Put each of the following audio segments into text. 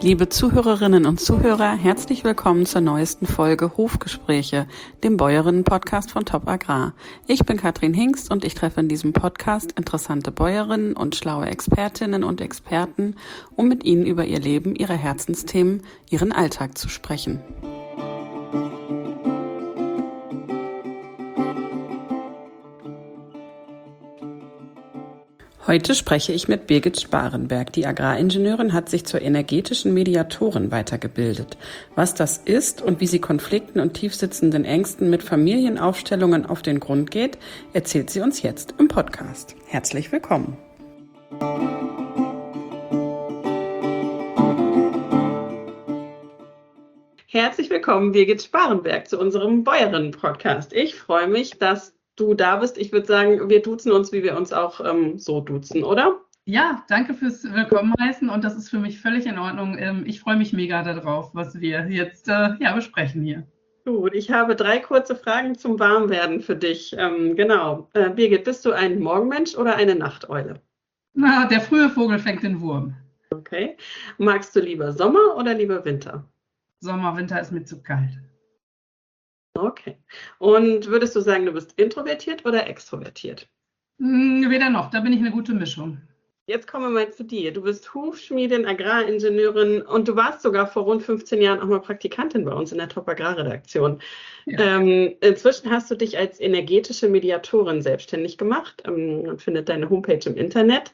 Liebe Zuhörerinnen und Zuhörer, herzlich willkommen zur neuesten Folge Hofgespräche, dem Bäuerinnen-Podcast von Top Agrar. Ich bin Katrin Hingst und ich treffe in diesem Podcast interessante Bäuerinnen und schlaue Expertinnen und Experten, um mit ihnen über ihr Leben, ihre Herzensthemen, ihren Alltag zu sprechen. Heute spreche ich mit Birgit Sparenberg. Die Agraringenieurin hat sich zur energetischen Mediatorin weitergebildet. Was das ist und wie sie Konflikten und tiefsitzenden Ängsten mit Familienaufstellungen auf den Grund geht, erzählt sie uns jetzt im Podcast. Herzlich willkommen. Herzlich willkommen, Birgit Sparenberg, zu unserem Bäuerinnen-Podcast. Ich freue mich, dass du da bist. Ich würde sagen, wir duzen uns, wie wir uns auch so duzen, oder? Ja, danke fürs Willkommen heißen und das ist für mich völlig in Ordnung. Ich freue mich mega darauf, was wir jetzt besprechen hier. Gut, ich habe 3 kurze Fragen zum Warmwerden für dich. Birgit, bist du ein Morgenmensch oder eine Nachteule? Na, der frühe Vogel fängt den Wurm. Okay. Magst du lieber Sommer oder lieber Winter? Sommer, Winter ist mir zu kalt. Okay. Und würdest du sagen, du bist introvertiert oder extrovertiert? Weder noch, da bin ich eine gute Mischung. Jetzt kommen wir mal zu dir. Du bist Hufschmiedin, Agraringenieurin und du warst sogar vor rund 15 Jahren auch mal Praktikantin bei uns in der Top Agrar-Redaktion. Ja. Inzwischen hast du dich als energetische Mediatorin selbstständig gemacht. Man findet deine Homepage im Internet.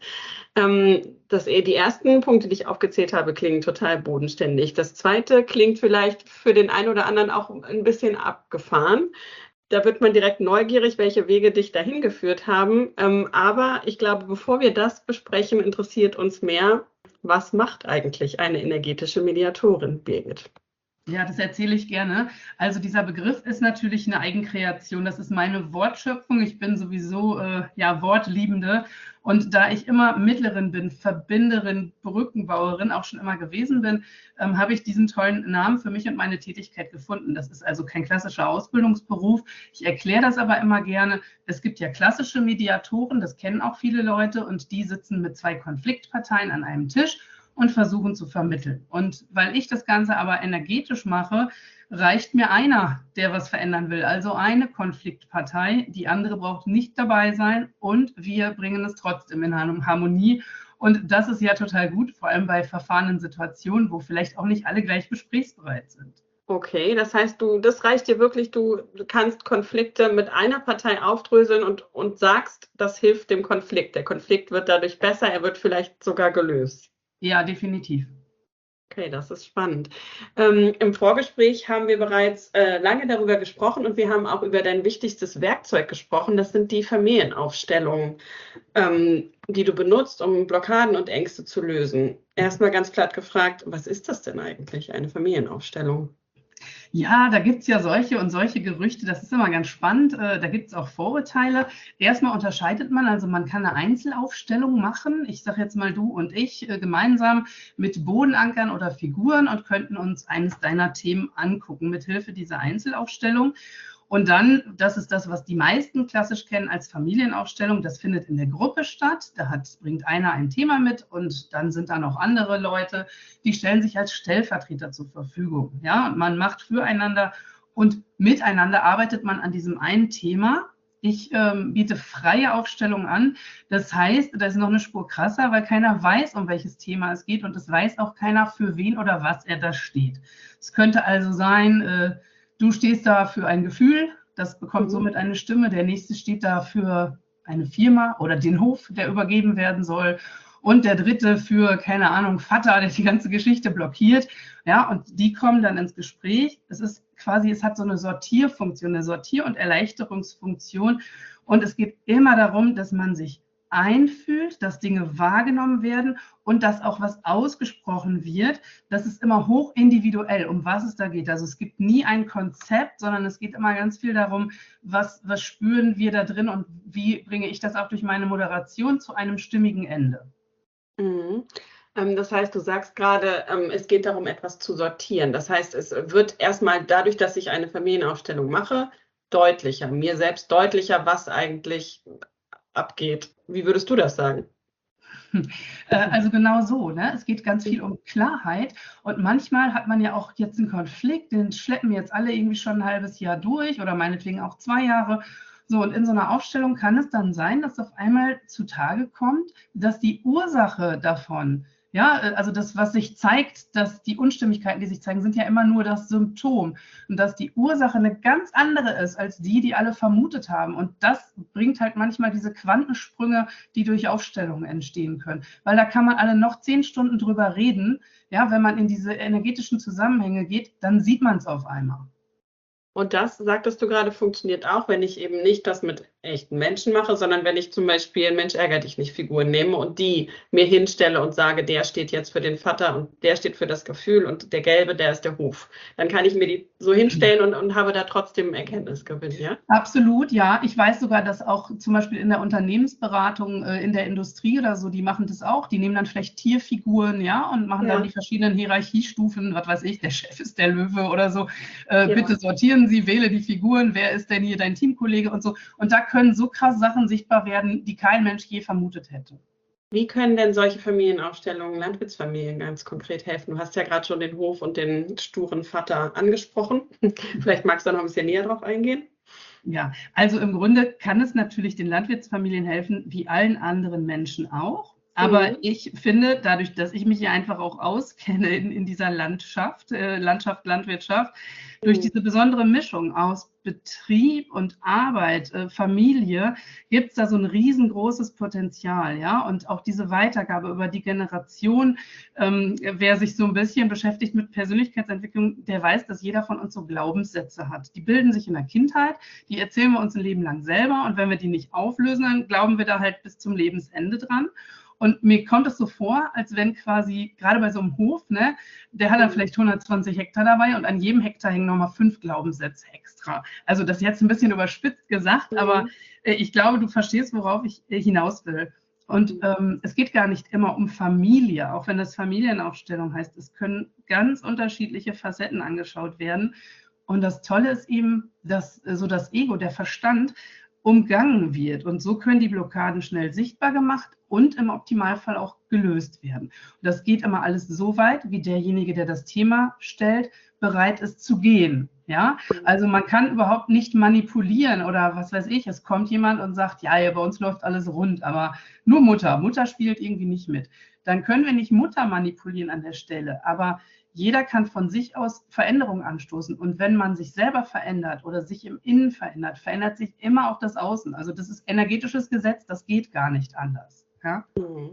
Die ersten Punkte, die ich aufgezählt habe, klingen total bodenständig. Das zweite klingt vielleicht für den einen oder anderen auch ein bisschen abgefahren. Da wird man direkt neugierig, welche Wege dich dahin geführt haben. Aber ich glaube, bevor wir das besprechen, interessiert uns mehr, was macht eigentlich eine energetische Mediatorin, Birgit? Ja, das erzähle ich gerne. Also dieser Begriff ist natürlich eine Eigenkreation. Das ist meine Wortschöpfung. Ich bin sowieso Wortliebende. Und da ich immer Mittlerin bin, Verbinderin, Brückenbauerin auch schon immer gewesen bin, habe ich diesen tollen Namen für mich und meine Tätigkeit gefunden. Das ist also kein klassischer Ausbildungsberuf. Ich erkläre das aber immer gerne. Es gibt ja klassische Mediatoren, das kennen auch viele Leute, und die sitzen mit 2 Konfliktparteien an einem Tisch und versuchen zu vermitteln. Und weil ich das Ganze aber energetisch mache, reicht mir einer, der was verändern will. Also eine Konfliktpartei, die andere braucht nicht dabei sein und wir bringen es trotzdem in Harmonie. Und das ist ja total gut, vor allem bei verfahrenen Situationen, wo vielleicht auch nicht alle gleich gesprächsbereit sind. Okay, das heißt, das reicht dir wirklich, du kannst Konflikte mit einer Partei aufdröseln und sagst, das hilft dem Konflikt. Der Konflikt wird dadurch besser, er wird vielleicht sogar gelöst. Ja, definitiv. Okay, das ist spannend. Im Vorgespräch haben wir bereits lange darüber gesprochen und wir haben auch über dein wichtigstes Werkzeug gesprochen. Das sind die Familienaufstellungen, die du benutzt, um Blockaden und Ängste zu lösen. Erstmal ganz platt gefragt, was ist das denn eigentlich, eine Familienaufstellung? Ja, da gibt es ja solche und solche Gerüchte, das ist immer ganz spannend, da gibt es auch Vorurteile. Erstmal unterscheidet man, also man kann eine Einzelaufstellung machen, ich sage jetzt mal du und ich, gemeinsam mit Bodenankern oder Figuren und könnten uns eines deiner Themen angucken, mithilfe dieser Einzelaufstellung. Und dann, das ist das, was die meisten klassisch kennen als Familienaufstellung, das findet in der Gruppe statt. Bringt einer ein Thema mit und dann sind da noch andere Leute, die stellen sich als Stellvertreter zur Verfügung. Ja, und man macht füreinander und miteinander arbeitet man an diesem einen Thema. Ich biete freie Aufstellungen an. Das heißt, das ist noch eine Spur krasser, weil keiner weiß, um welches Thema es geht und es weiß auch keiner, für wen oder was er da steht. Es könnte also sein, du stehst da für ein Gefühl, das bekommt somit eine Stimme. Der nächste steht da für eine Firma oder den Hof, der übergeben werden soll. Und der dritte für, keine Ahnung, Vater, der die ganze Geschichte blockiert. Ja, und die kommen dann ins Gespräch. Es hat so eine Sortierfunktion, eine Sortier- und Erleichterungsfunktion. Und es geht immer darum, dass man sich einfühlt, dass Dinge wahrgenommen werden und dass auch was ausgesprochen wird. Das ist immer hoch individuell, um was es da geht. Also es gibt nie ein Konzept, sondern es geht immer ganz viel darum, was spüren wir da drin und wie bringe ich das auch durch meine Moderation zu einem stimmigen Ende. Mhm. Das heißt, du sagst gerade, es geht darum, etwas zu sortieren. Das heißt, es wird erstmal dadurch, dass ich eine Familienaufstellung mache, deutlicher, mir selbst deutlicher, was eigentlich abgeht. Wie würdest du das sagen? Also genau so, ne? Es geht ganz viel um Klarheit und manchmal hat man ja auch jetzt einen Konflikt, den schleppen jetzt alle irgendwie schon ein halbes Jahr durch oder meinetwegen auch 2 Jahre. So, und in so einer Aufstellung kann es dann sein, dass auf einmal zutage kommt, dass die Ursache davon, ja, also das, was sich zeigt, dass die Unstimmigkeiten, die sich zeigen, sind ja immer nur das Symptom und dass die Ursache eine ganz andere ist als die alle vermutet haben. Und das bringt halt manchmal diese Quantensprünge, die durch Aufstellungen entstehen können. Weil da kann man alle noch 10 Stunden drüber reden. Ja, wenn man in diese energetischen Zusammenhänge geht, dann sieht man es auf einmal. Und das, sagtest du gerade, funktioniert auch, wenn ich eben nicht das mit echten Menschen mache, sondern wenn ich zum Beispiel Mensch ärger dich nicht Figuren nehme und die mir hinstelle und sage, der steht jetzt für den Vater und der steht für das Gefühl und der Gelbe, der ist der Hof. Dann kann ich mir die so hinstellen und habe da trotzdem Erkenntnisgewinn, ja? Absolut, ja. Ich weiß sogar, dass auch zum Beispiel in der Unternehmensberatung, in der Industrie oder so, die machen das auch. Die nehmen dann vielleicht Tierfiguren, ja, und machen dann die verschiedenen Hierarchiestufen, was weiß ich, der Chef ist der Löwe oder so. Bitte sortieren Sie, wähle die Figuren, wer ist denn hier dein Teamkollege und so. Und da können so krass Sachen sichtbar werden, die kein Mensch je vermutet hätte. Wie können denn solche Familienaufstellungen Landwirtsfamilien ganz konkret helfen? Du hast ja gerade schon den Hof und den sturen Vater angesprochen. Vielleicht magst du da noch ein bisschen näher drauf eingehen. Ja, also im Grunde kann es natürlich den Landwirtsfamilien helfen, wie allen anderen Menschen auch. Aber ich finde, dadurch, dass ich mich ja einfach auch auskenne in dieser Landwirtschaft, durch diese besondere Mischung aus Betrieb und Arbeit, Familie, gibt es da so ein riesengroßes Potenzial, ja, und auch diese Weitergabe über die Generation, wer sich so ein bisschen beschäftigt mit Persönlichkeitsentwicklung, der weiß, dass jeder von uns so Glaubenssätze hat. Die bilden sich in der Kindheit, die erzählen wir uns ein Leben lang selber und wenn wir die nicht auflösen, dann glauben wir da halt bis zum Lebensende dran. Und mir kommt es so vor, als wenn quasi, gerade bei so einem Hof, ne, der hat dann vielleicht 120 Hektar dabei und an jedem Hektar hängen nochmal 5 Glaubenssätze extra. Also das ist jetzt ein bisschen überspitzt gesagt, aber ich glaube, du verstehst, worauf ich hinaus will. Und es geht gar nicht immer um Familie, auch wenn das Familienaufstellung heißt. Es können ganz unterschiedliche Facetten angeschaut werden. Und das Tolle ist eben, dass so das Ego, der Verstand, umgangen wird. Und so können die Blockaden schnell sichtbar gemacht und im Optimalfall auch gelöst werden. Und das geht immer alles so weit, wie derjenige, der das Thema stellt, bereit ist zu gehen. Ja, also man kann überhaupt nicht manipulieren oder was weiß ich, es kommt jemand und sagt, ja, bei uns läuft alles rund, aber nur Mutter spielt irgendwie nicht mit. Dann können wir nicht Mutter manipulieren an der Stelle, aber jeder kann von sich aus Veränderungen anstoßen. Und wenn man sich selber verändert oder sich im Innen verändert, verändert sich immer auch das Außen. Also das ist energetisches Gesetz, das geht gar nicht anders. Ja?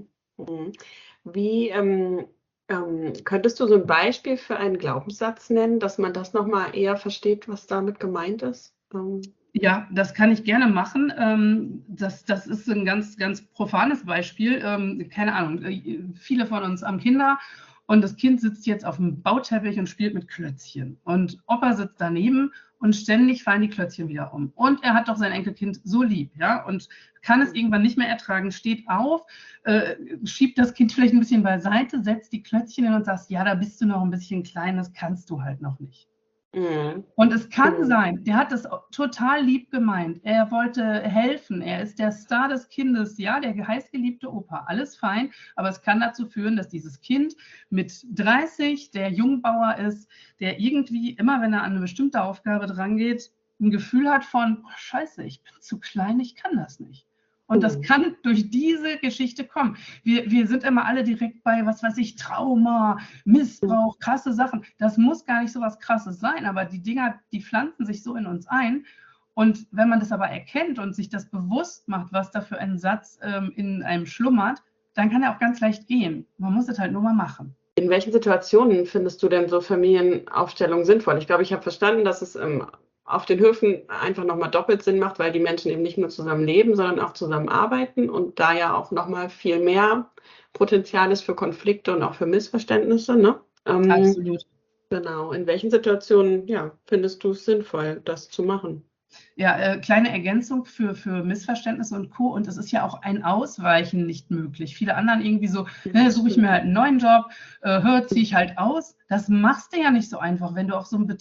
Wie könntest du so ein Beispiel für einen Glaubenssatz nennen, dass man das nochmal eher versteht, was damit gemeint ist? Ja, das kann ich gerne machen. Das ist ein ganz, ganz profanes Beispiel. Keine Ahnung, viele von uns haben Kinder. Und das Kind sitzt jetzt auf dem Bauteppich und spielt mit Klötzchen. Und Opa sitzt daneben und ständig fallen die Klötzchen wieder um. Und er hat doch sein Enkelkind so lieb, ja, und kann es irgendwann nicht mehr ertragen, steht auf, schiebt das Kind vielleicht ein bisschen beiseite, setzt die Klötzchen hin und sagt, ja, da bist du noch ein bisschen klein, das kannst du halt noch nicht. Und es kann sein, der hat es total lieb gemeint. Er wollte helfen. Er ist der Star des Kindes, ja, der heißgeliebte Opa. Alles fein, aber es kann dazu führen, dass dieses Kind mit 30 der Jungbauer ist, der irgendwie immer, wenn er an eine bestimmte Aufgabe drangeht, ein Gefühl hat von, oh, Scheiße, ich bin zu klein, ich kann das nicht. Und das kann durch diese Geschichte kommen. Wir sind immer alle direkt bei, was weiß ich, Trauma, Missbrauch, krasse Sachen. Das muss gar nicht so was Krasses sein, aber die Dinger, die pflanzen sich so in uns ein. Und wenn man das aber erkennt und sich das bewusst macht, was da für ein Satz in einem schlummert, dann kann er auch ganz leicht gehen. Man muss es halt nur mal machen. In welchen Situationen findest du denn so Familienaufstellungen sinnvoll? Ich glaube, ich habe verstanden, dass es auf den Höfen einfach nochmal doppelt Sinn macht, weil die Menschen eben nicht nur zusammen leben, sondern auch zusammen arbeiten und da ja auch nochmal viel mehr Potenzial ist für Konflikte und auch für Missverständnisse. Ne? Absolut. Genau. In welchen Situationen findest du es sinnvoll, das zu machen? Ja, kleine Ergänzung für Missverständnisse und Co. Und es ist ja auch ein Ausweichen nicht möglich. Viele anderen irgendwie so, suche ich mir halt einen neuen Job, ziehe ich halt aus. Das machst du ja nicht so einfach, wenn du auf so einem Betrieb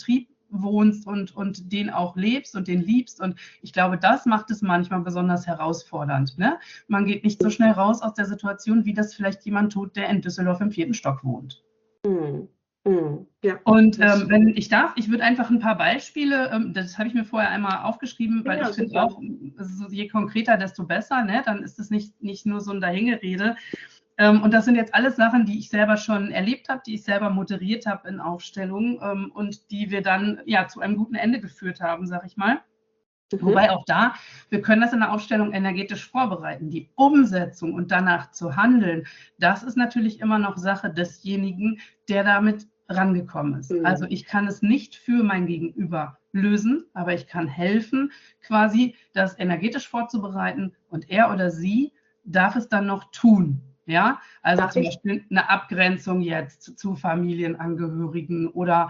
wohnst und den auch lebst und den liebst. Und ich glaube, das macht es manchmal besonders herausfordernd. Ne? Man geht nicht so schnell raus aus der Situation, wie das vielleicht jemand tut, der in Düsseldorf im 4. Stock wohnt. Mhm. Mhm. Ja, Und wenn ich darf, ich würde einfach ein paar Beispiele, das habe ich mir vorher einmal aufgeschrieben, weil ja, ich finde super. auch, je konkreter, desto besser, ne? Dann ist es nicht nur so ein Dahingerede. Und das sind jetzt alles Sachen, die ich selber schon erlebt habe, die ich selber moderiert habe in Aufstellungen und die wir dann ja zu einem guten Ende geführt haben, sag ich mal. Wobei auch da, wir können das in der Aufstellung energetisch vorbereiten. Die Umsetzung und danach zu handeln, das ist natürlich immer noch Sache desjenigen, der damit rangekommen ist. Also ich kann es nicht für mein Gegenüber lösen, aber ich kann helfen, quasi das energetisch vorzubereiten und er oder sie darf es dann noch tun. Ja, also zum Beispiel eine Abgrenzung jetzt zu Familienangehörigen oder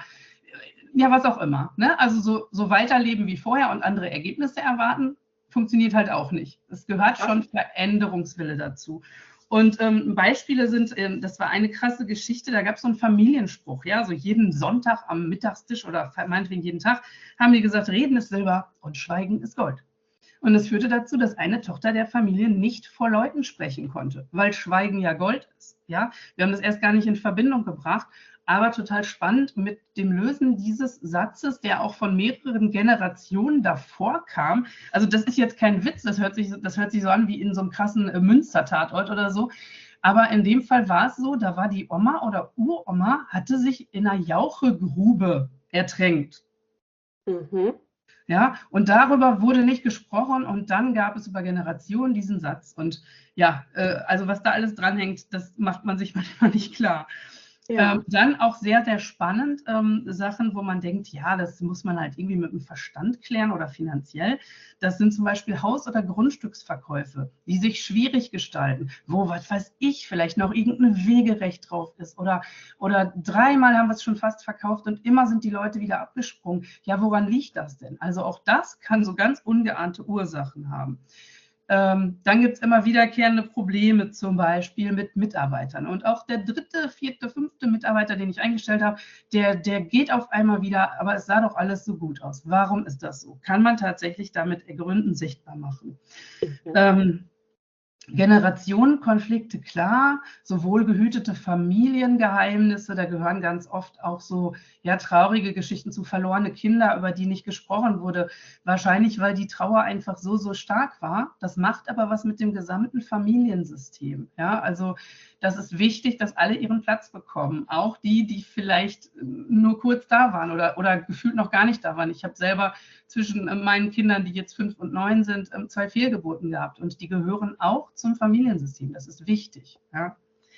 ja, was auch immer. Ne? Also so weiterleben wie vorher und andere Ergebnisse erwarten, funktioniert halt auch nicht. Es gehört schon Veränderungswille dazu. Und Beispiele sind, das war eine krasse Geschichte, da gab es so einen Familienspruch, ja, so jeden Sonntag am Mittagstisch oder meinetwegen jeden Tag, haben die gesagt, Reden ist Silber und Schweigen ist Gold. Und es führte dazu, dass eine Tochter der Familie nicht vor Leuten sprechen konnte, weil Schweigen ja Gold ist. Ja? Wir haben das erst gar nicht in Verbindung gebracht, aber total spannend mit dem Lösen dieses Satzes, der auch von mehreren Generationen davor kam. Also das ist jetzt kein Witz, das hört sich so an wie in so einem krassen Münster-Tatort oder so. Aber in dem Fall war es so, da war die Oma oder Uroma, hatte sich in einer Jauchegrube ertränkt. Mhm. Ja, und darüber wurde nicht gesprochen und dann gab es über Generationen diesen Satz. Und ja, also was da alles dranhängt, das macht man sich manchmal nicht klar. Ja. Dann auch sehr, sehr spannend, Sachen, wo man denkt, ja, das muss man halt irgendwie mit dem Verstand klären oder finanziell. Das sind zum Beispiel Haus- oder Grundstücksverkäufe, die sich schwierig gestalten, wo, was weiß ich, vielleicht noch irgendein Wegerecht drauf ist oder dreimal haben wir es schon fast verkauft und immer sind die Leute wieder abgesprungen. Ja, woran liegt das denn? Also auch das kann so ganz ungeahnte Ursachen haben. Dann gibt es immer wiederkehrende Probleme, zum Beispiel mit Mitarbeitern. Und auch der 3., 4., 5. Mitarbeiter, den ich eingestellt habe, der geht auf einmal wieder, aber es sah doch alles so gut aus. Warum ist das so? Kann man tatsächlich damit Gründen sichtbar machen. Generationenkonflikte, klar, sowohl gehütete Familiengeheimnisse, da gehören ganz oft auch so ja, traurige Geschichten zu, verlorene Kinder, über die nicht gesprochen wurde. Wahrscheinlich, weil die Trauer einfach so stark war. Das macht aber was mit dem gesamten Familiensystem. Ja, also das ist wichtig, dass alle ihren Platz bekommen. Auch die vielleicht nur kurz da waren oder gefühlt noch gar nicht da waren. Ich habe selber zwischen meinen Kindern, die jetzt 5 und 9 sind, 2 Fehlgeburten gehabt. Und die gehören auch zum Familiensystem. Das ist wichtig. Ja.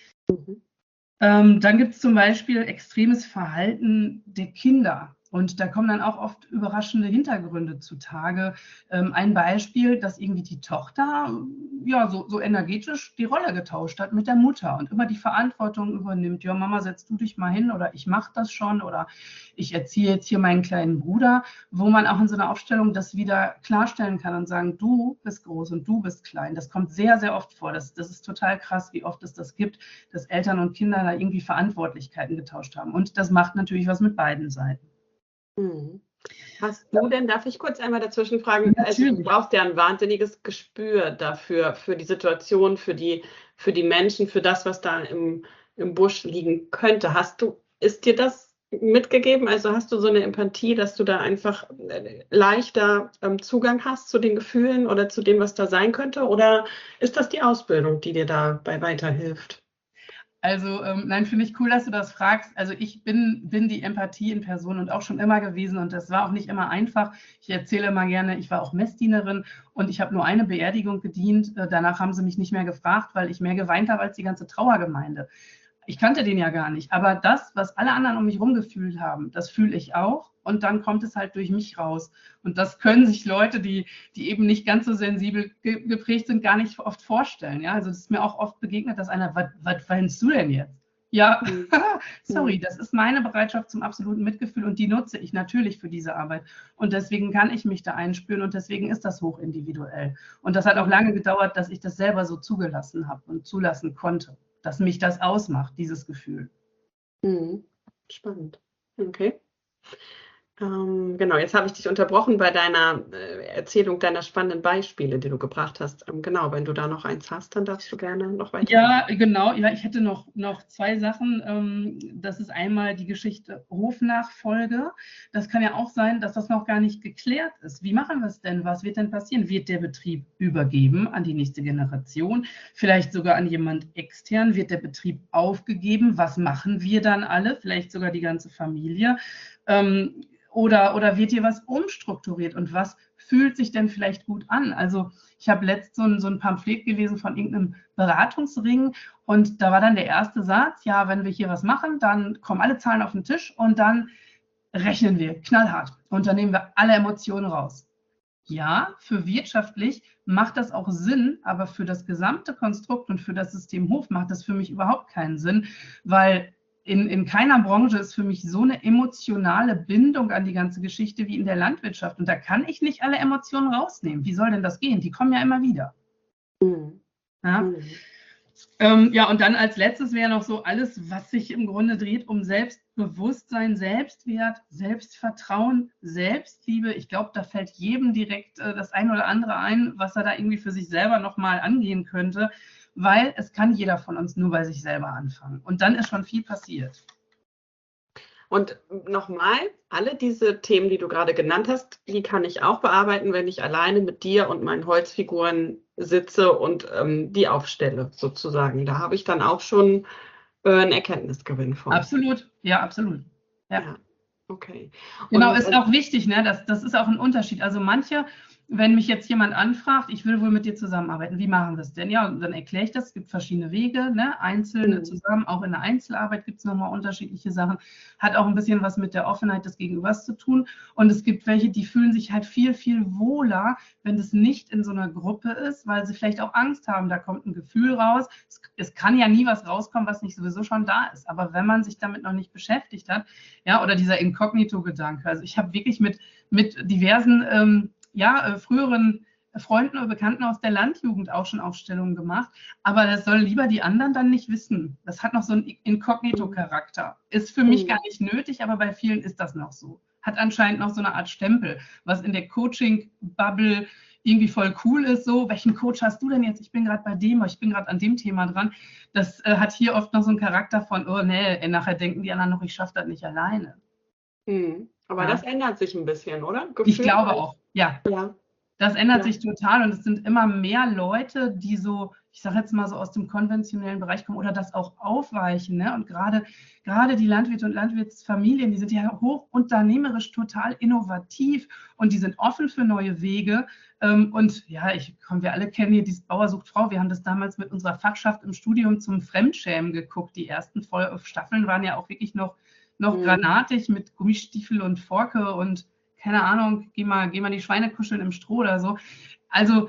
Dann gibt es zum Beispiel extremes Verhalten der Kinder. Und da kommen dann auch oft überraschende Hintergründe zutage. Ein Beispiel, dass irgendwie die Tochter ja, so energetisch die Rolle getauscht hat mit der Mutter und immer die Verantwortung übernimmt. Ja, Mama, setz du dich mal hin oder ich mache das schon oder ich erziehe jetzt hier meinen kleinen Bruder, wo man auch in so einer Aufstellung das wieder klarstellen kann und sagen, du bist groß und du bist klein. Das kommt sehr, sehr oft vor. Das ist total krass, wie oft es das gibt, dass Eltern und Kinder da irgendwie Verantwortlichkeiten getauscht haben. Und das macht natürlich was mit beiden Seiten. Hast du denn, darf ich kurz einmal dazwischen fragen, also du brauchst ja ein wahnsinniges Gespür dafür, für die Situation, für die Menschen, für das, was da im Busch liegen könnte. Ist dir das mitgegeben? Also hast du so eine Empathie, dass du da einfach leichter Zugang hast zu den Gefühlen oder zu dem, was da sein könnte? Oder ist das die Ausbildung, die dir dabei weiterhilft? Also nein, finde ich cool, dass du das fragst. Also ich bin die Empathie in Person und auch schon immer gewesen und das war auch nicht immer einfach. Ich erzähle immer gerne, ich war auch Messdienerin und ich habe nur eine Beerdigung gedient. Danach haben sie mich nicht mehr gefragt, weil ich mehr geweint habe als die ganze Trauergemeinde. Ich kannte den ja gar nicht, aber das, was alle anderen um mich herum gefühlt haben, das fühle ich auch und dann kommt es halt durch mich raus. Und das können sich Leute, die eben nicht ganz so sensibel geprägt sind, gar nicht oft vorstellen. Ja? Also es ist mir auch oft begegnet, dass einer, was weinst du denn jetzt? Ja, sorry, das ist meine Bereitschaft zum absoluten Mitgefühl und die nutze ich natürlich für diese Arbeit. Und deswegen kann ich mich da einspüren und deswegen ist das hochindividuell. Und das hat auch lange gedauert, dass ich das selber so zugelassen habe und zulassen konnte, dass mich das ausmacht, dieses Gefühl. Spannend. Okay. Genau, jetzt habe ich dich unterbrochen bei deiner Erzählung deiner spannenden Beispiele, die du gebracht hast. Genau, wenn du da noch eins hast, dann darfst du gerne noch weiter. Ja, genau. Ja, ich hätte noch zwei Sachen. Das ist einmal die Geschichte Hofnachfolge. Das kann ja auch sein, dass das noch gar nicht geklärt ist. Wie machen wir es denn? Was wird denn passieren? Wird der Betrieb übergeben an die nächste Generation? Vielleicht sogar an jemand extern? Wird der Betrieb aufgegeben? Was machen wir dann alle? Vielleicht sogar die ganze Familie? Oder wird hier was umstrukturiert? Und was fühlt sich denn vielleicht gut an? Also ich habe letztens so ein Pamphlet gelesen von irgendeinem Beratungsring und da war dann der erste Satz, ja, wenn wir hier was machen, dann kommen alle Zahlen auf den Tisch und dann rechnen wir knallhart und dann nehmen wir alle Emotionen raus. Ja, für wirtschaftlich macht das auch Sinn, aber für das gesamte Konstrukt und für das System Hof macht das für mich überhaupt keinen Sinn, weil in keiner Branche ist für mich so eine emotionale Bindung an die ganze Geschichte wie in der Landwirtschaft. Und da kann ich nicht alle Emotionen rausnehmen. Wie soll denn das gehen? Die kommen ja immer wieder. Mhm. Ja? Ja, und dann als letztes wäre noch so alles, was sich im Grunde dreht um Selbstbewusstsein, Selbstwert, Selbstvertrauen, Selbstliebe. Ich glaube, da fällt jedem direkt das ein oder andere ein, was er da irgendwie für sich selber nochmal angehen könnte, weil es kann jeder von uns nur bei sich selber anfangen. Und dann ist schon viel passiert. Und nochmal, alle diese Themen, die du gerade genannt hast, die kann ich auch bearbeiten, wenn ich alleine mit dir und meinen Holzfiguren sitze und die aufstelle, sozusagen. Da habe ich dann auch schon einen Erkenntnisgewinn von. Absolut, ja, absolut. Ja, okay. Genau, Und, ist auch wichtig, ne? Das ist auch ein Unterschied. Also manche, wenn mich jetzt jemand anfragt, ich will wohl mit dir zusammenarbeiten, wie machen wir es denn? Ja, dann erkläre ich das, es gibt verschiedene Wege, ne? Einzelne zusammen, auch in der Einzelarbeit gibt es nochmal unterschiedliche Sachen, hat auch ein bisschen was mit der Offenheit des Gegenübers zu tun und es gibt welche, die fühlen sich halt viel, viel wohler, wenn das nicht in so einer Gruppe ist, weil sie vielleicht auch Angst haben, da kommt ein Gefühl raus, es kann ja nie was rauskommen, was nicht sowieso schon da ist, aber wenn man sich damit noch nicht beschäftigt hat, ja, oder dieser Inkognito-Gedanke, also ich habe wirklich mit diversen früheren Freunden oder Bekannten aus der Landjugend auch schon Aufstellungen gemacht. Aber das sollen lieber die anderen dann nicht wissen. Das hat noch so einen Inkognito-Charakter. Ist für mich gar nicht nötig, aber bei vielen ist das noch so. Hat anscheinend noch so eine Art Stempel, was in der Coaching-Bubble irgendwie voll cool ist. So, welchen Coach hast du denn jetzt? Ich bin gerade bei dem, ich bin gerade an dem Thema dran. Das hat hier oft noch so einen Charakter von, oh nee, nachher denken die anderen noch, ich schaffe das nicht alleine. Aber das ändert sich ein bisschen, oder? Ich glaube auch, ja. Ja. Das ändert sich total und es sind immer mehr Leute, die so, ich sage jetzt mal so aus dem konventionellen Bereich kommen oder das auch aufweichen. Ne? Und gerade die Landwirte und Landwirtsfamilien, die sind ja hochunternehmerisch total innovativ und die sind offen für neue Wege. Und ja, wir alle kennen hier dieses Bauer sucht Frau. Wir haben das damals mit unserer Fachschaft im Studium zum Fremdschämen geguckt. Die ersten Staffeln waren ja auch wirklich noch granatig mit Gummistiefel und Forke und keine Ahnung, geh mal die Schweine kuscheln im Stroh oder so. Also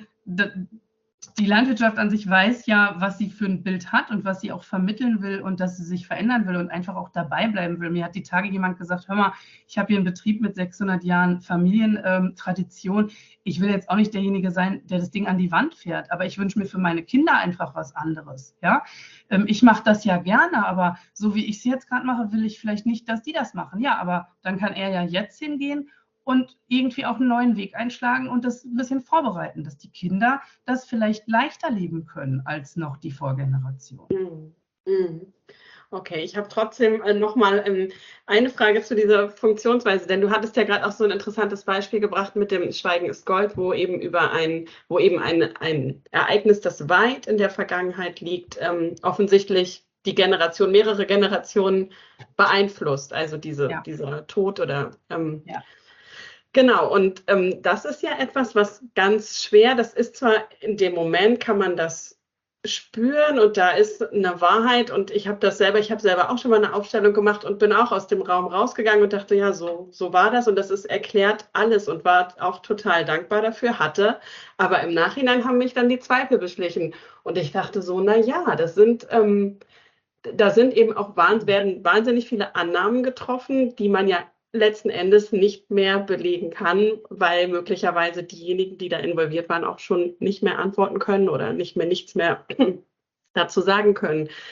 die Landwirtschaft an sich weiß ja, was sie für ein Bild hat und was sie auch vermitteln will und dass sie sich verändern will und einfach auch dabei bleiben will. Mir hat die Tage jemand gesagt, hör mal, ich habe hier einen Betrieb mit 600 Jahren Familientradition. Ich will jetzt auch nicht derjenige sein, der das Ding an die Wand fährt, aber ich wünsche mir für meine Kinder einfach was anderes. Ja? Ich mache das ja gerne, aber so wie ich es jetzt gerade mache, will ich vielleicht nicht, dass die das machen. Ja, aber dann kann er ja jetzt hingehen und irgendwie auch einen neuen Weg einschlagen und das ein bisschen vorbereiten, dass die Kinder das vielleicht leichter leben können als noch die Vorgeneration. Okay, ich habe trotzdem nochmal eine Frage zu dieser Funktionsweise, denn du hattest ja gerade auch so ein interessantes Beispiel gebracht mit dem Schweigen ist Gold, wo eben ein Ereignis, das weit in der Vergangenheit liegt, offensichtlich die mehrere Generationen beeinflusst, also dieser Tod oder Genau, und das ist ja etwas, was ganz schwer, das ist zwar in dem Moment, kann man das spüren und da ist eine Wahrheit und ich habe selber auch schon mal eine Aufstellung gemacht und bin auch aus dem Raum rausgegangen und dachte, ja, so war das und das erklärt alles und war auch total dankbar dafür, aber im Nachhinein haben mich dann die Zweifel beschlichen und ich dachte so, na ja, da sind eben auch werden wahnsinnig viele Annahmen getroffen, die man ja letzten Endes nicht mehr belegen kann, weil möglicherweise diejenigen, die da involviert waren, auch schon nicht mehr antworten können oder nichts mehr dazu sagen können.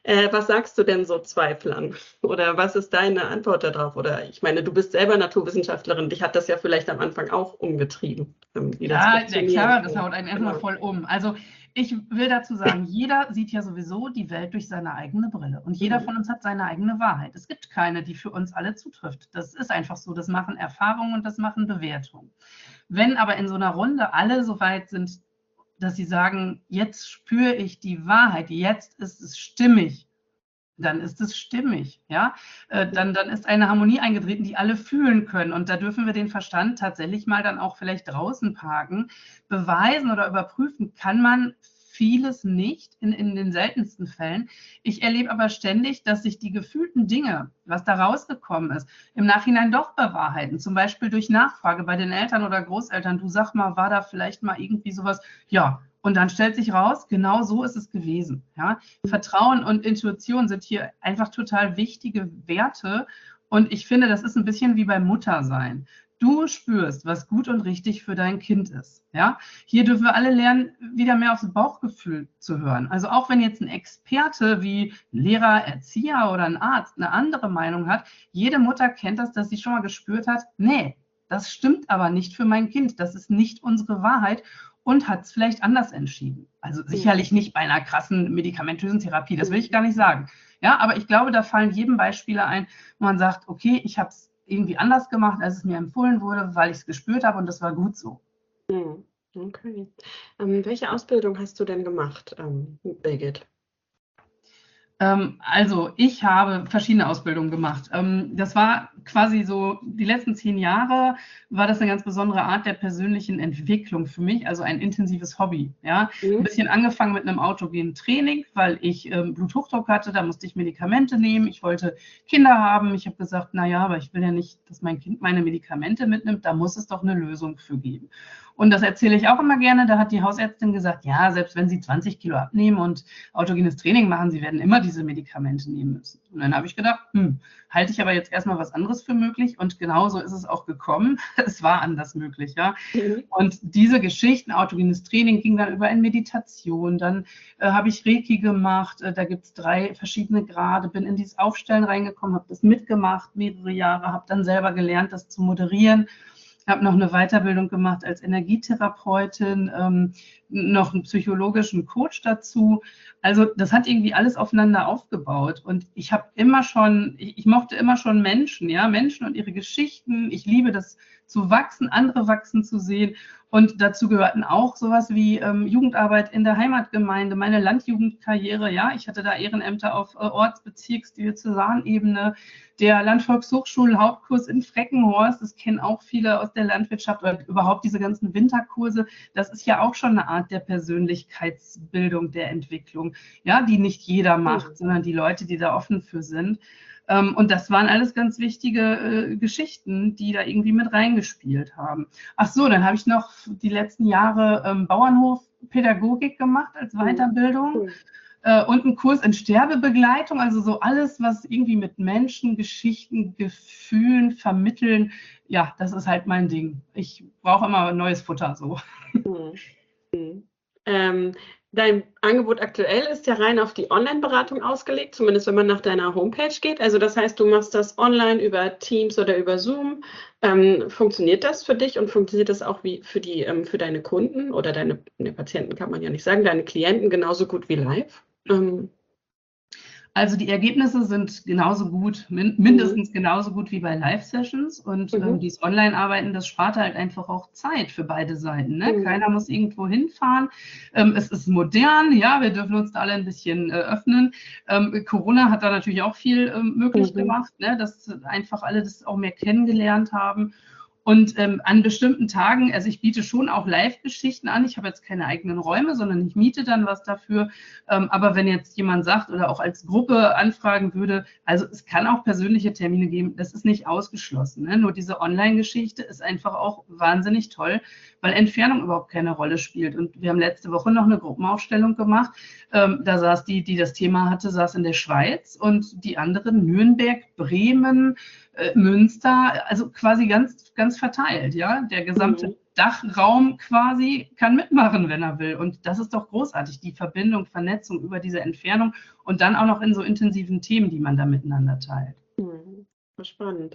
Was sagst du denn so Zweiflern? Oder was ist deine Antwort darauf? Oder ich meine, du bist selber Naturwissenschaftlerin, dich hat das ja vielleicht am Anfang auch umgetrieben, wie das Ja, klar, funktioniert. das haut einen erstmal Genau. voll um. Also ich will dazu sagen, jeder sieht ja sowieso die Welt durch seine eigene Brille und jeder Mhm. von uns hat seine eigene Wahrheit. Es gibt keine, die für uns alle zutrifft. Das ist einfach so. Das machen Erfahrungen und das machen Bewertungen. Wenn aber in so einer Runde alle so weit sind, dass sie sagen, jetzt spüre ich die Wahrheit, jetzt ist es stimmig, dann ist es stimmig, ja. Dann ist eine Harmonie eingetreten, die alle fühlen können. Und da dürfen wir den Verstand tatsächlich mal dann auch vielleicht draußen parken. Beweisen oder überprüfen kann man vieles nicht, in den seltensten Fällen. Ich erlebe aber ständig, dass sich die gefühlten Dinge, was da rausgekommen ist, im Nachhinein doch bewahrheiten. Zum Beispiel durch Nachfrage bei den Eltern oder Großeltern. Du, sag mal, war da vielleicht mal irgendwie sowas? Ja. Und dann stellt sich raus, genau so ist es gewesen. Ja? Vertrauen und Intuition sind hier einfach total wichtige Werte. Und ich finde, das ist ein bisschen wie beim Muttersein. Du spürst, was gut und richtig für dein Kind ist. Ja? Hier dürfen wir alle lernen, wieder mehr aufs Bauchgefühl zu hören. Also auch wenn jetzt ein Experte wie ein Lehrer, Erzieher oder ein Arzt eine andere Meinung hat, jede Mutter kennt das, dass sie schon mal gespürt hat, nee, das stimmt aber nicht für mein Kind. Das ist nicht unsere Wahrheit und hat es vielleicht anders entschieden. Also sicherlich nicht bei einer krassen medikamentösen Therapie, das will ich gar nicht sagen. Ja, aber ich glaube, da fallen jedem Beispiele ein, wo man sagt, okay, ich habe es irgendwie anders gemacht, als es mir empfohlen wurde, weil ich es gespürt habe und das war gut so. Okay. Welche Ausbildung hast du denn gemacht, Birgit? Also ich habe verschiedene Ausbildungen gemacht. Das war quasi so, die letzten 10 Jahre war das eine ganz besondere Art der persönlichen Entwicklung für mich, also ein intensives Hobby. Ja? Ein bisschen angefangen mit einem autogenen Training, weil ich Bluthochdruck hatte, da musste ich Medikamente nehmen, ich wollte Kinder haben. Ich habe gesagt, naja, aber ich will ja nicht, dass mein Kind meine Medikamente mitnimmt, da muss es doch eine Lösung für geben. Und das erzähle ich auch immer gerne, da hat die Hausärztin gesagt, ja, selbst wenn Sie 20 Kilo abnehmen und autogenes Training machen, Sie werden immer diese Medikamente nehmen müssen. Und dann habe ich gedacht, halte ich aber jetzt erstmal was anderes für möglich und genauso ist es auch gekommen. Es war anders möglich, ja. Und diese Geschichten, autogenes Training ging dann über in Meditation, dann habe ich Reiki gemacht, da gibt es 3 verschiedene Grade, bin in dieses Aufstellen reingekommen, habe das mitgemacht, mehrere Jahre, habe dann selber gelernt, das zu moderieren. Habe noch eine Weiterbildung gemacht als Energietherapeutin, noch einen psychologischen Coach dazu. Also das hat irgendwie alles aufeinander aufgebaut. Und ich habe immer schon, ich mochte immer schon Menschen, ja, Menschen und ihre Geschichten. Ich liebe das zu wachsen, andere wachsen zu sehen. Und dazu gehörten auch sowas wie Jugendarbeit in der Heimatgemeinde, meine Landjugendkarriere. Ja, ich hatte da Ehrenämter auf Orts-, Bezirks-, Diözesanebene, der Landvolkshochschul-Hauptkurs in Freckenhorst. Das kennen auch viele aus der Landwirtschaft oder überhaupt diese ganzen Winterkurse. Das ist ja auch schon eine Art der Persönlichkeitsbildung, der Entwicklung, ja, die nicht jeder macht, sondern die Leute, die da offen für sind. Und das waren alles ganz wichtige Geschichten, die da irgendwie mit reingespielt haben. Ach so, dann habe ich noch die letzten Jahre Bauernhofpädagogik gemacht als Weiterbildung und einen Kurs in Sterbebegleitung, also so alles, was irgendwie mit Menschen, Geschichten, Gefühlen vermitteln. Ja, das ist halt mein Ding. Ich brauche immer neues Futter so. Dein Angebot aktuell ist ja rein auf die Online-Beratung ausgelegt, zumindest wenn man nach deiner Homepage geht. Also das heißt, du machst das online über Teams oder über Zoom. Funktioniert das für dich und funktioniert das auch wie für deine Kunden oder deine Patienten, kann man ja nicht sagen, deine Klienten genauso gut wie live? Also die Ergebnisse sind genauso gut, mindestens genauso gut wie bei Live-Sessions und dieses Online-Arbeiten, das spart halt einfach auch Zeit für beide Seiten. Ne? Keiner muss irgendwo hinfahren. Es ist modern, ja, wir dürfen uns da alle ein bisschen öffnen. Corona hat da natürlich auch viel möglich gemacht, ne? Dass einfach alle das auch mehr kennengelernt haben. Und an bestimmten Tagen, also ich biete schon auch Live-Geschichten an. Ich habe jetzt keine eigenen Räume, sondern ich miete dann was dafür. Aber wenn jetzt jemand sagt oder auch als Gruppe anfragen würde, also es kann auch persönliche Termine geben, das ist nicht ausgeschlossen. Ne? Nur diese Online-Geschichte ist einfach auch wahnsinnig toll, weil Entfernung überhaupt keine Rolle spielt. Und wir haben letzte Woche noch eine Gruppenaufstellung gemacht. Da saß die das Thema hatte, saß in der Schweiz und die anderen Nürnberg, Bremen, Münster, also quasi ganz, ganz verteilt, ja. Der gesamte Dachraum quasi kann mitmachen, wenn er will. Und das ist doch großartig, die Verbindung, Vernetzung über diese Entfernung und dann auch noch in so intensiven Themen, die man da miteinander teilt. Spannend.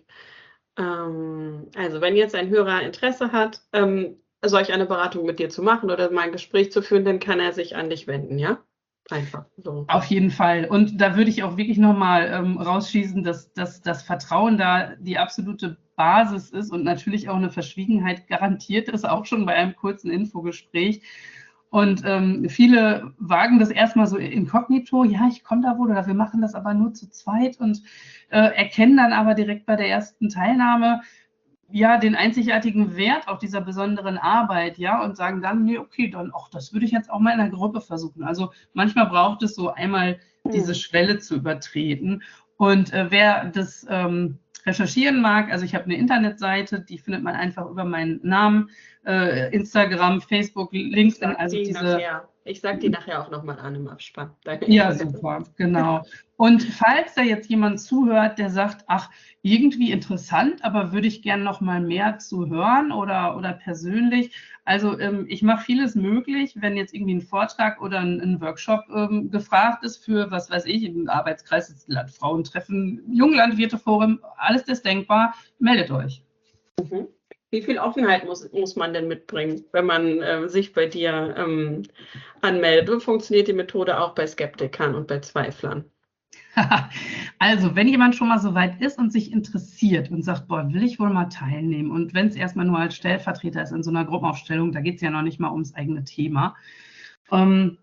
Also wenn jetzt ein Hörer Interesse hat, solch eine Beratung mit dir zu machen oder mal ein Gespräch zu führen, dann kann er sich an dich wenden, ja? Einfach so. Auf jeden Fall. Und da würde ich auch wirklich nochmal rausschießen, dass das Vertrauen da die absolute Basis ist und natürlich auch eine Verschwiegenheit garantiert ist, auch schon bei einem kurzen Infogespräch. Und viele wagen das erstmal so inkognito, ja, ich komme da wohl oder wir machen das aber nur zu zweit und erkennen dann aber direkt bei der ersten Teilnahme ja den einzigartigen Wert auch dieser besonderen Arbeit, ja, und sagen dann, nee, okay, dann auch das würde ich jetzt auch mal in der Gruppe versuchen. Also manchmal braucht es so einmal diese Schwelle zu übertreten. Und wer das recherchieren mag, also ich habe eine Internetseite, die findet man einfach über meinen Namen, Instagram, Facebook, LinkedIn, also diese... Ich sage die nachher auch nochmal an im Abspann. Ja, super, genau. Und falls da jetzt jemand zuhört, der sagt, ach, irgendwie interessant, aber würde ich gerne noch mal mehr zu hören oder persönlich. Also ich mache vieles möglich, wenn jetzt irgendwie ein Vortrag oder ein Workshop gefragt ist für, was weiß ich, im Arbeitskreis, das Landfrauentreffen, Junglandwirteforum, alles das denkbar, meldet euch. Wie viel Offenheit muss man denn mitbringen, wenn man sich bei dir anmeldet? Funktioniert die Methode auch bei Skeptikern und bei Zweiflern? Also, wenn jemand schon mal so weit ist und sich interessiert und sagt, boah, will ich wohl mal teilnehmen, und wenn es erstmal nur als Stellvertreter ist in so einer Gruppenaufstellung, da geht es ja noch nicht mal ums eigene Thema, dann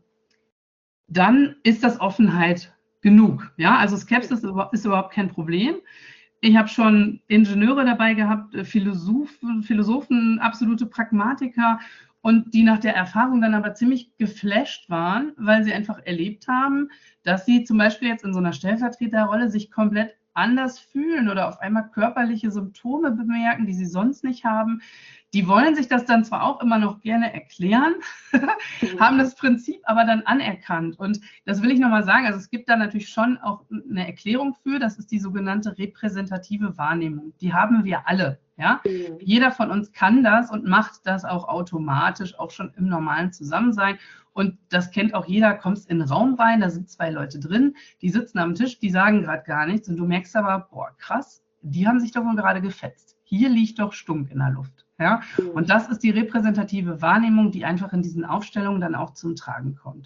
ist das Offenheit genug. Ja, also Skepsis ist überhaupt kein Problem. Ich habe schon Ingenieure dabei gehabt, Philosophen, absolute Pragmatiker, und die nach der Erfahrung dann aber ziemlich geflasht waren, weil sie einfach erlebt haben, dass sie zum Beispiel jetzt in so einer Stellvertreterrolle sich komplett anders fühlen oder auf einmal körperliche Symptome bemerken, die sie sonst nicht haben. Die wollen sich das dann zwar auch immer noch gerne erklären, haben das Prinzip aber dann anerkannt. Und das will ich nochmal sagen, also es gibt da natürlich schon auch eine Erklärung für, das ist die sogenannte repräsentative Wahrnehmung. Die haben wir alle. Ja? Jeder von uns kann das und macht das auch automatisch, auch schon im normalen Zusammensein. Und das kennt auch jeder, kommst in den Raum rein, da sind zwei Leute drin, die sitzen am Tisch, die sagen gerade gar nichts und du merkst aber, boah, krass, die haben sich doch wohl gerade gefetzt. Hier liegt doch Stunk in der Luft. Ja? Und das ist die repräsentative Wahrnehmung, die einfach in diesen Aufstellungen dann auch zum Tragen kommt.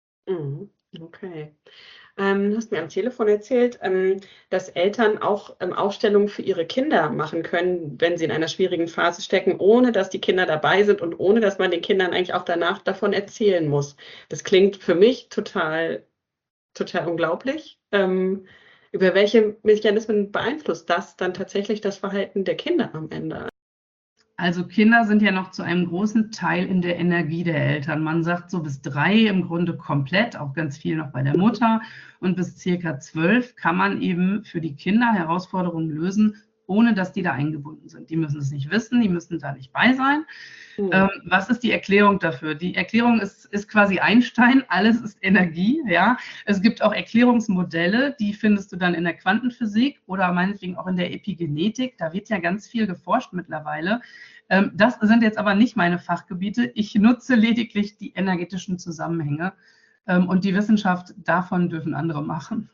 Okay. Du hast mir am Telefon erzählt, dass Eltern auch Aufstellungen für ihre Kinder machen können, wenn sie in einer schwierigen Phase stecken, ohne dass die Kinder dabei sind und ohne dass man den Kindern eigentlich auch danach davon erzählen muss. Das klingt für mich total unglaublich. Über welche Mechanismen beeinflusst das dann tatsächlich das Verhalten der Kinder am Ende? Also Kinder sind ja noch zu einem großen Teil in der Energie der Eltern. Man sagt so bis 3 im Grunde komplett, auch ganz viel noch bei der Mutter. Und bis circa 12 kann man eben für die Kinder Herausforderungen lösen, ohne dass die da eingebunden sind. Die müssen es nicht wissen, die müssen da nicht bei sein. Was ist die Erklärung dafür? Die Erklärung ist quasi Einstein, alles ist Energie. Ja? Es gibt auch Erklärungsmodelle, die findest du dann in der Quantenphysik oder meinetwegen auch in der Epigenetik. Da wird ja ganz viel geforscht mittlerweile. Das sind jetzt aber nicht meine Fachgebiete. Ich nutze lediglich die energetischen Zusammenhänge und die Wissenschaft davon dürfen andere machen.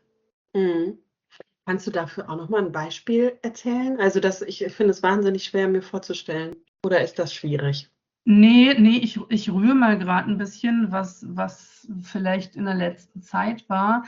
Kannst du dafür auch nochmal ein Beispiel erzählen? Also ich finde es wahnsinnig schwer, mir vorzustellen. Oder ist das schwierig? Nee, ich rühre mal gerade ein bisschen, was vielleicht in der letzten Zeit war.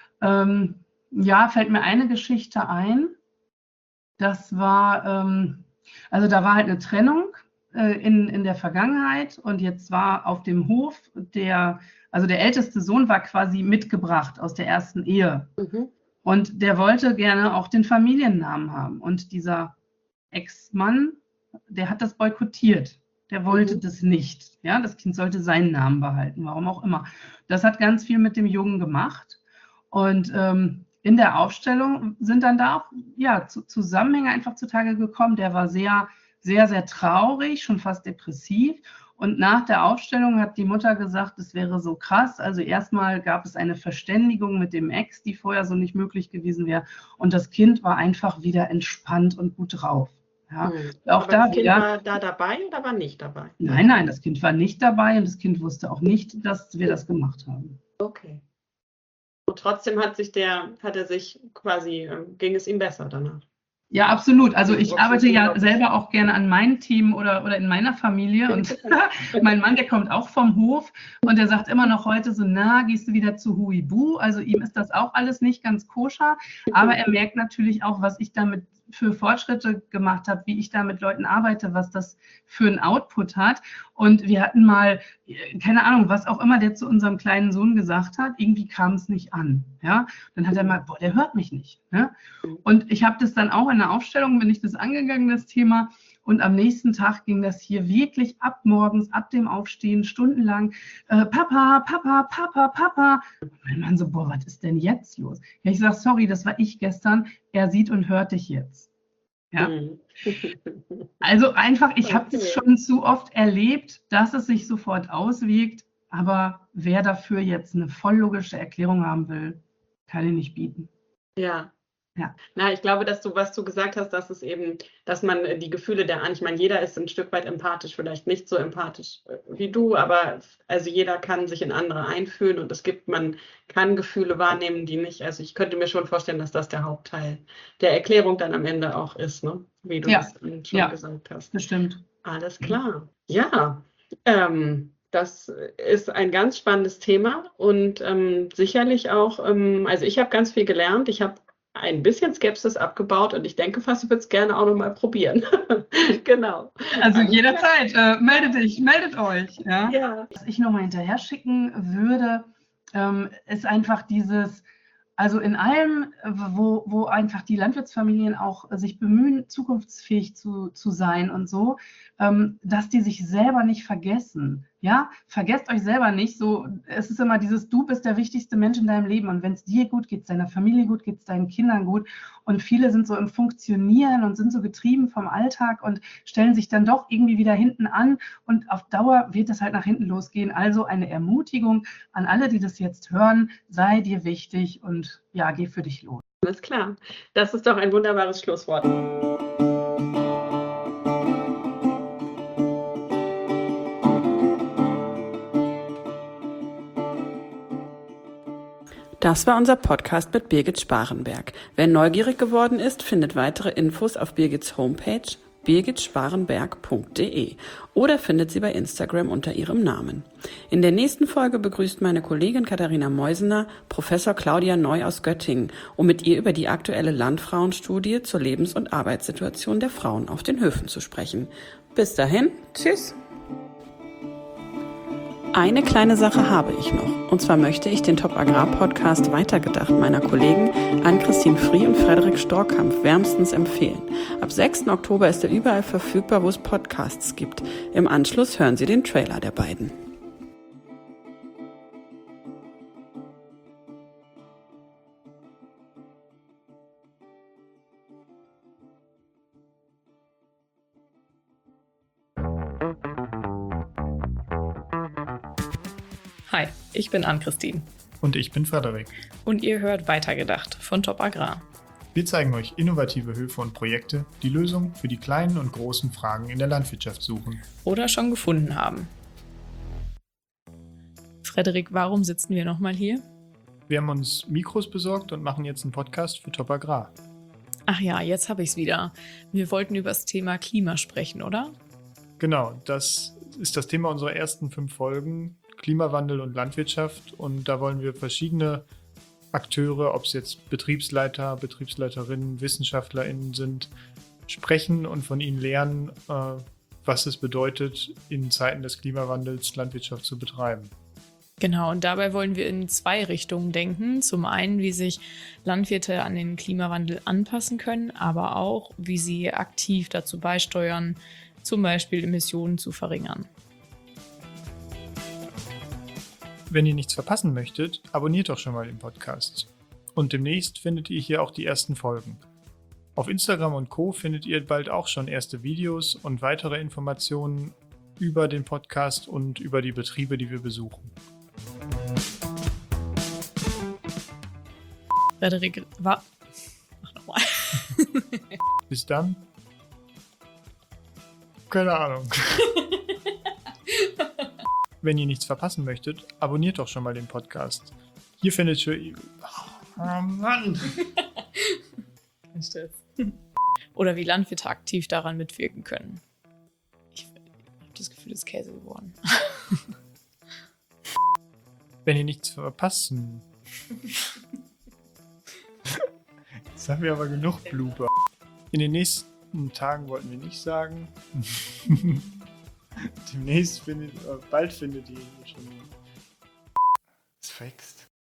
Ja, fällt mir eine Geschichte ein. Das war, also da war halt eine Trennung in der Vergangenheit und jetzt war auf dem Hof also der älteste Sohn war quasi mitgebracht aus der ersten Ehe. Und der wollte gerne auch den Familiennamen haben. Und dieser Ex-Mann, der hat das boykottiert. Der wollte das nicht. Ja, das Kind sollte seinen Namen behalten, warum auch immer. Das hat ganz viel mit dem Jungen gemacht. Und in der Aufstellung sind dann da auch Zusammenhänge einfach zutage gekommen. Der war sehr, sehr, sehr traurig, schon fast depressiv. Und nach der Aufstellung hat die Mutter gesagt, es wäre so krass. Also erstmal gab es eine Verständigung mit dem Ex, die vorher so nicht möglich gewesen wäre. Und das Kind war einfach wieder entspannt und gut drauf. Ja, Aber auch da das Kind wieder. war da dabei oder war nicht dabei? Nein, das Kind war nicht dabei und das Kind wusste auch nicht, dass wir das gemacht haben. Okay. Und trotzdem hat er sich quasi, ging es ihm besser danach. Ja, absolut. Also ich Okay, arbeite ja unglaublich. selber auch gerne an meinem Team oder in meiner Familie und mein Mann, der kommt auch vom Hof und der sagt immer noch heute so, na, gehst du wieder zu Huibu? Also ihm ist das auch alles nicht ganz koscher, aber er merkt natürlich auch, was ich damit für Fortschritte gemacht habe, wie ich da mit Leuten arbeite, was das für einen Output hat. Und wir hatten mal, keine Ahnung, was auch immer der zu unserem kleinen Sohn gesagt hat, irgendwie kam es nicht an. Ja? Dann hat er mal, boah, der hört mich nicht. Ne? Und ich habe das dann auch in der Aufstellung, bin ich das angegangen, das Thema. Und am nächsten Tag ging das hier wirklich ab morgens, ab dem Aufstehen, stundenlang, Papa, Papa, Papa, Papa. Und mein Mann so, boah, was ist denn jetzt los? Ja, ich sage, sorry, das war ich gestern. Er sieht und hört dich jetzt. Ja. Also einfach, ich habe es schon zu oft erlebt, dass es sich sofort auswirkt. Aber wer dafür jetzt eine voll logische Erklärung haben will, kann ich nicht bieten. Ja. Ja. Na, ich glaube, was du gesagt hast, dass es eben, dass man die Gefühle ich meine, jeder ist ein Stück weit empathisch, vielleicht nicht so empathisch wie du, aber also jeder kann sich in andere einfühlen und man kann Gefühle wahrnehmen, die nicht, also ich könnte mir schon vorstellen, dass das der Hauptteil der Erklärung dann am Ende auch ist, ne? Wie du das schon gesagt hast. Bestimmt. Alles klar. Ja, das ist ein ganz spannendes Thema und sicherlich auch, also ich habe ganz viel gelernt. Ich habe ein bisschen Skepsis abgebaut und ich denke fast, ich würde es gerne auch noch mal probieren. Genau. Also jederzeit, meldet euch. Ja? Ja. Was ich noch mal hinterher schicken würde, ist einfach dieses, also in allem, wo einfach die Landwirtsfamilien auch sich bemühen, zukunftsfähig zu sein und so, dass die sich selber nicht vergessen. Ja, vergesst euch selber nicht. So, es ist immer dieses, du bist der wichtigste Mensch in deinem Leben und wenn es dir gut geht, deiner Familie gut, geht es deinen Kindern gut. Und viele sind so im Funktionieren und sind so getrieben vom Alltag und stellen sich dann doch irgendwie wieder hinten an und auf Dauer wird es halt nach hinten losgehen. Also eine Ermutigung an alle, die das jetzt hören, sei dir wichtig und ja, geh für dich los. Alles klar. Das ist doch ein wunderbares Schlusswort. Das war unser Podcast mit Birgit Sparenberg. Wer neugierig geworden ist, findet weitere Infos auf Birgits Homepage birgitsparenberg.de oder findet sie bei Instagram unter ihrem Namen. In der nächsten Folge begrüßt meine Kollegin Katharina Meusener Professor Claudia Neu aus Göttingen, um mit ihr über die aktuelle Landfrauenstudie zur Lebens- und Arbeitssituation der Frauen auf den Höfen zu sprechen. Bis dahin, tschüss! Eine kleine Sache habe ich noch. Und zwar möchte ich den Top Agrar Podcast Weitergedacht meiner Kollegen Ann-Christine Frie und Frederik Storkampf wärmstens empfehlen. Ab 6. Oktober ist er überall verfügbar, wo es Podcasts gibt. Im Anschluss hören Sie den Trailer der beiden. Hi, ich bin Ann-Christine. Und ich bin Frederik. Und ihr hört Weitergedacht von Top Agrar. Wir zeigen euch innovative Höfe und Projekte, die Lösungen für die kleinen und großen Fragen in der Landwirtschaft suchen. Oder schon gefunden haben. Frederik, warum sitzen wir nochmal hier? Wir haben uns Mikros besorgt und machen jetzt einen Podcast für Top Agrar. Ach ja, jetzt habe ich es wieder. Wir wollten über das Thema Klima sprechen, oder? Genau, das ist das Thema unserer ersten 5 Folgen, Klimawandel und Landwirtschaft. Und da wollen wir verschiedene Akteure, ob es jetzt Betriebsleiter, Betriebsleiterinnen, WissenschaftlerInnen sind, sprechen und von ihnen lernen, was es bedeutet, in Zeiten des Klimawandels Landwirtschaft zu betreiben. Genau, und dabei wollen wir in 2 Richtungen denken. Zum einen, wie sich Landwirte an den Klimawandel anpassen können, aber auch, wie sie aktiv dazu beisteuern, zum Beispiel Emissionen zu verringern. Wenn ihr nichts verpassen möchtet, abonniert doch schon mal den Podcast. Und demnächst findet ihr hier auch die ersten Folgen. Auf Instagram und Co. findet ihr bald auch schon erste Videos und weitere Informationen über den Podcast und über die Betriebe, die wir besuchen. Frederik, mach nochmal. Bis dann. Keine Ahnung. Wenn ihr nichts verpassen möchtet, abonniert doch schon mal den Podcast. Hier findet ihr... Oh Mann! Oder wie Landwirte aktiv daran mitwirken können. Ich habe das Gefühl, es ist Käse geworden. Wenn ihr nichts verpassen... Jetzt haben wir aber genug Blooper. In den nächsten Tagen wollten wir nicht sagen. Bald findet ihr schon... Es wächst.